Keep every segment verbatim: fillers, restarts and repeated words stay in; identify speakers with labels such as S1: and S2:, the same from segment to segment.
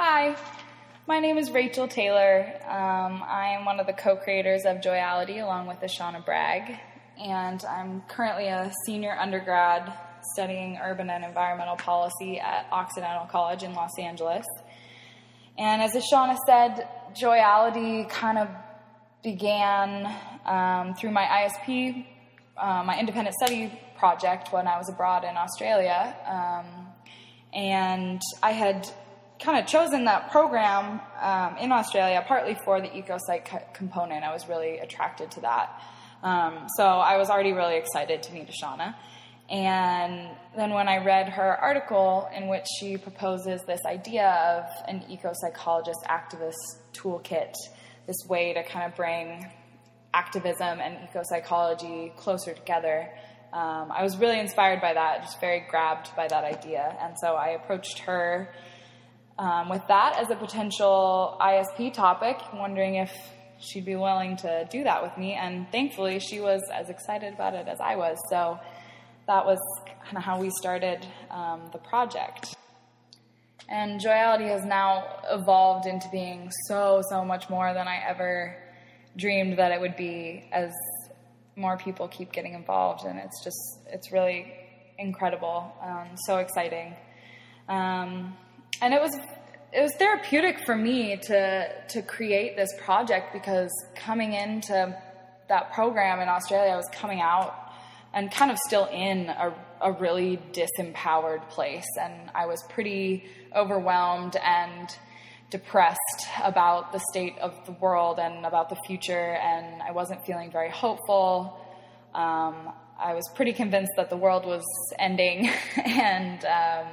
S1: Hi, my name is Rachel Taylor. Um, I am one of the co-creators of Joyality along with Ashana Bragg, and I'm currently a senior undergrad studying urban and environmental policy at Occidental College in Los Angeles. And as Ashana said, Joyality kind of began um, through my I S P, uh, my independent study project when I was abroad in Australia. Um, and I had kind of chosen that program um, in Australia partly for the EcoPsych co- component. I was really attracted to that. Um, so I was already really excited to meet Ashana. And then when I read her article in which she proposes this idea of an eco-psychologist activist toolkit, this way to kind of bring activism and eco-psychology closer together, um, I was really inspired by that, just very grabbed by that idea. And so I approached her um, with that as a potential I S P topic, wondering if she'd be willing to do that with me. And thankfully, she was as excited about it as I was. So that was kind of how we started um, the project. And Joyality has now evolved into being so, so much more than I ever dreamed that it would be as more people keep getting involved. And it's just, it's really incredible, um, so exciting. Um, and it was, it was therapeutic for me to, to create this project, because coming into that program in Australia, I was coming out and kind of still in a, a really disempowered place. And I was pretty overwhelmed and depressed about the state of the world and about the future, and I wasn't feeling very hopeful. Um, I was pretty convinced that the world was ending, and um,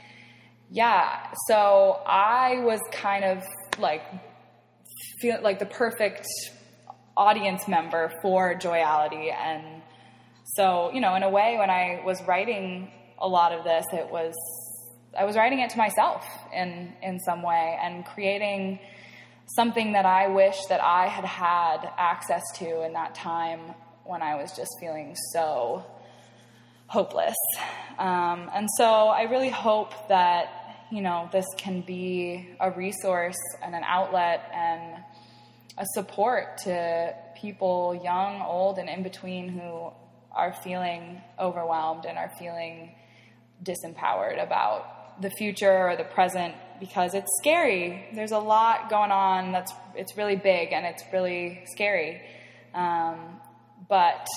S1: yeah, so I was kind of like feel like the perfect audience member for Joyality. And so, you know, in a way, when I was writing a lot of this, it was, I was writing it to myself in, in some way, and creating something that I wish that I had had access to in that time when I was just feeling so hopeless. Um, and so I really hope that, you know, this can be a resource and an outlet and a support to people, young, old, and in between, who are feeling overwhelmed and are feeling disempowered about the future or the present, because it's scary. There's a lot going on that's, it's really big and it's really scary. Um, but,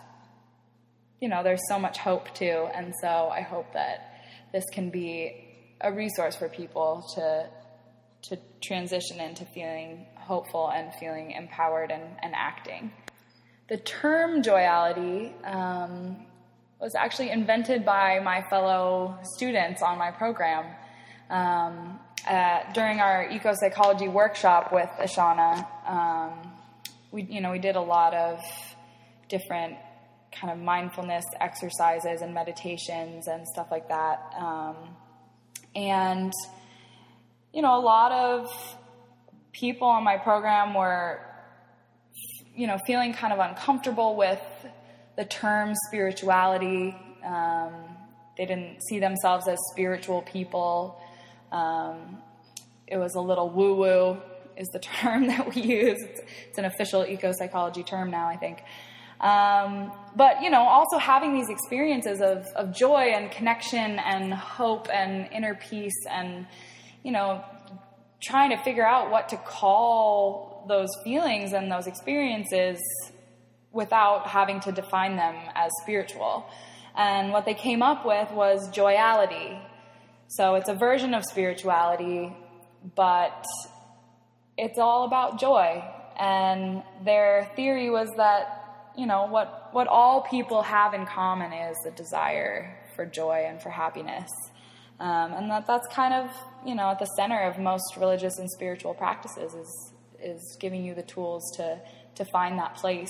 S1: you know, there's so much hope too. And so I hope that this can be a resource for people to, to transition into feeling hopeful and feeling empowered and, and acting. The term Joyality um, was actually invented by my fellow students on my program. Um, uh, during our eco-psychology workshop with Ashana, um, we, you know, we did a lot of different kind of mindfulness exercises and meditations and stuff like that. Um, and, you know, a lot of people on my program were, you know, feeling kind of uncomfortable with the term spirituality. Um, they didn't see themselves as spiritual people. Um, it was a little woo-woo is the term that we use. It's, it's an official eco-psychology term now, I think. Um, but, you know, also having these experiences of, of joy and connection and hope and inner peace, and, you know, trying to figure out what to call those feelings and those experiences without having to define them as spiritual. And what they came up with was Joyality. So it's a version of spirituality, but it's all about joy. And their theory was that, you know, what, what all people have in common is the desire for joy and for happiness. Um, and that that's kind of, you know, at the center of most religious and spiritual practices, is is giving you the tools to, to find that place.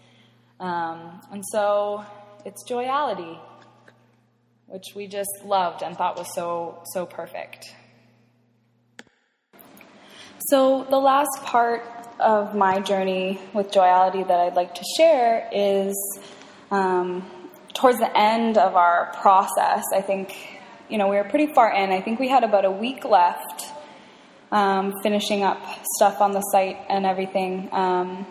S1: Um, and so it's Joyality, which we just loved and thought was so, so perfect. So the last part of my journey with Joyality that I'd like to share is um, towards the end of our process. I think, you know, we were pretty far in. I think we had about a week left um, finishing up stuff on the site and everything, um,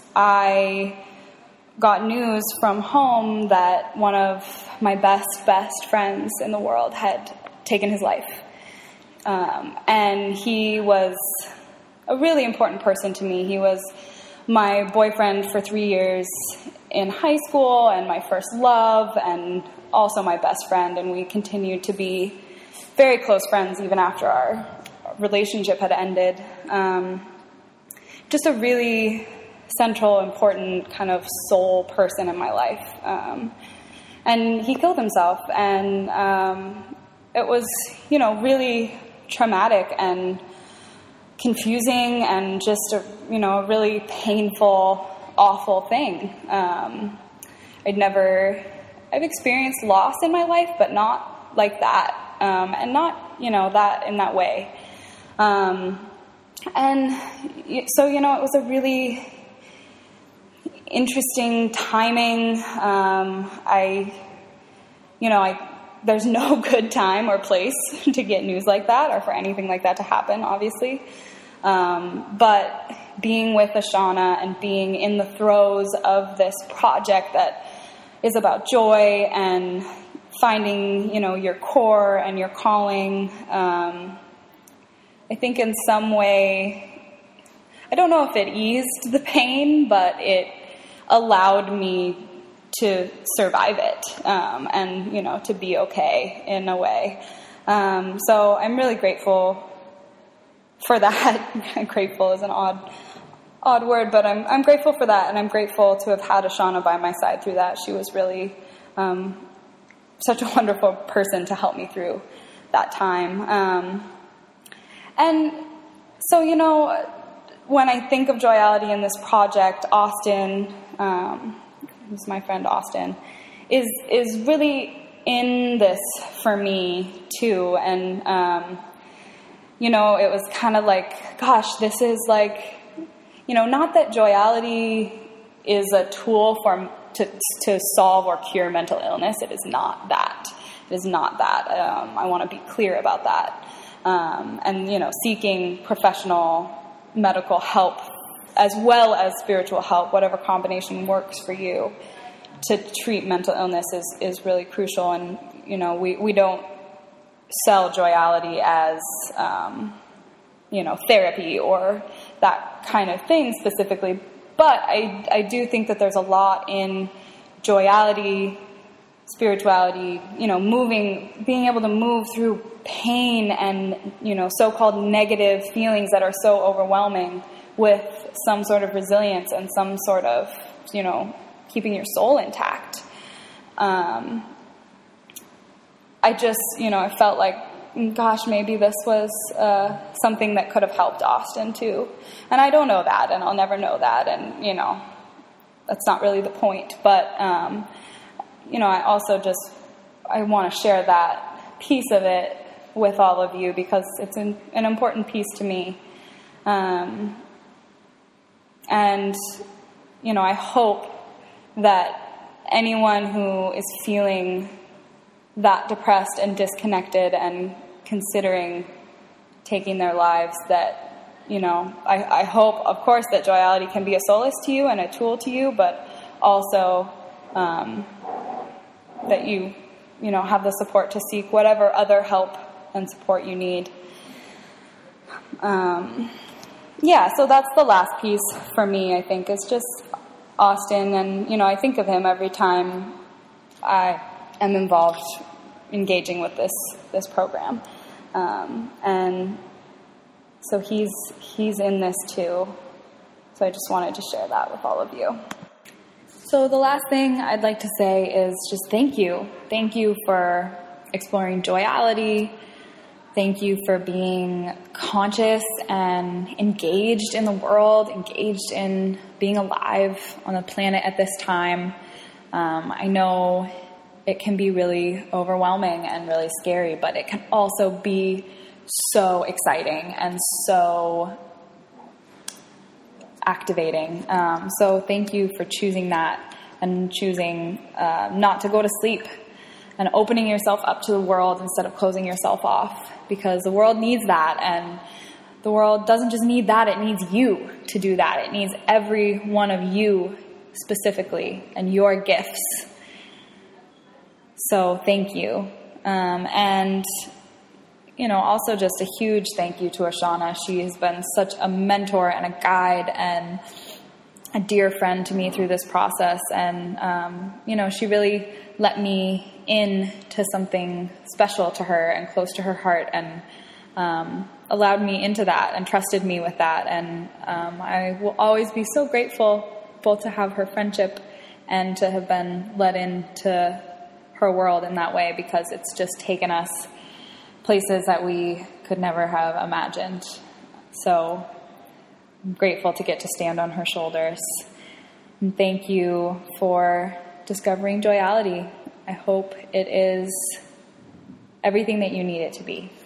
S1: I got news from home that one of my best, best friends in the world had taken his life. Um, and he was a really important person to me. He was my boyfriend for three years in high school and my first love and also my best friend. And we continued to be very close friends even after our relationship had ended. Um, just a really central, important kind of soul person in my life. Um, and he killed himself. And um, it was, you know, really traumatic and confusing and just a, you know, a really painful, awful thing. Um, I'd never, I've experienced loss in my life, but not like that. Um, and not, you know, that in that way. Um, and so, you know, it was a really interesting timing. Um, I, you know, I, there's no good time or place to get news like that or for anything like that to happen, obviously. Um, but being with Ashana and being in the throes of this project that is about joy and finding, you know, your core and your calling, um, I think in some way, I don't know if it eased the pain, but it allowed me to survive it, um, and, you know, to be okay in a way. Um, so I'm really grateful for that. Grateful is an odd, odd word, but I'm, I'm grateful for that. And I'm grateful to have had Ashana by my side through that. She was really, um, such a wonderful person to help me through that time. Um, and so, you know, when I think of Joyality in this project, Austin, um, who's my friend Austin, is is really in this for me too. And, um, you know, it was kind of like, gosh, this is like, you know, not that Joyality is a tool for to to solve or cure mental illness. It is not that. It is not that. Um, I want to be clear about that. Um, and, you know, seeking professional medical help as well as spiritual help, whatever combination works for you to treat mental illness is, is really crucial. And, you know, we, we don't sell Joyality as, um, you know, therapy or that kind of thing specifically. But I, I do think that there's a lot in Joyality, spirituality, you know, moving, being able to move through pain and, you know, so-called negative feelings that are so overwhelming with some sort of resilience and some sort of, you know, keeping your soul intact. Um, I just, you know, I felt like, gosh, maybe this was uh, something that could have helped Austin too. And I don't know that, and I'll never know that, and, you know, that's not really the point. But, um, you know, I also just, I want to share that piece of it with all of you because it's an, an important piece to me. Um, and, you know, I hope that anyone who is feeling that depressed and disconnected and considering taking their lives, that, you know, I, I hope, of course, that Joyality can be a solace to you and a tool to you, but also um, that you, you know, have the support to seek whatever other help and support you need. Um, yeah, so that's the last piece for me, I think, is just Austin. And, you know, I think of him every time I am involved engaging with this this program. Um, and so he's he's in this too. So I just wanted to share that with all of you. So the last thing I'd like to say is just thank you. Thank you for exploring Joyality. Thank you for being conscious and engaged in the world, engaged in being alive on the planet at this time. Um, I know it can be really overwhelming and really scary, but it can also be so exciting and so activating. Um, so thank you for choosing that and choosing uh, not to go to sleep and opening yourself up to the world instead of closing yourself off, because the world needs that, and the world doesn't just need that, it needs you to do that. It needs every one of you specifically and your gifts. So thank you. Um, and, you know, also just a huge thank you to Ashana. She has been such a mentor and a guide and a dear friend to me through this process. And, um, you know, she really let me in to something special to her and close to her heart, and um, allowed me into that and trusted me with that. And um, I will always be so grateful both to have her friendship and to have been let into her world in that way, because it's just taken us places that we could never have imagined. So I'm grateful to get to stand on her shoulders. And thank you for discovering Joyality. I hope it is everything that you need it to be.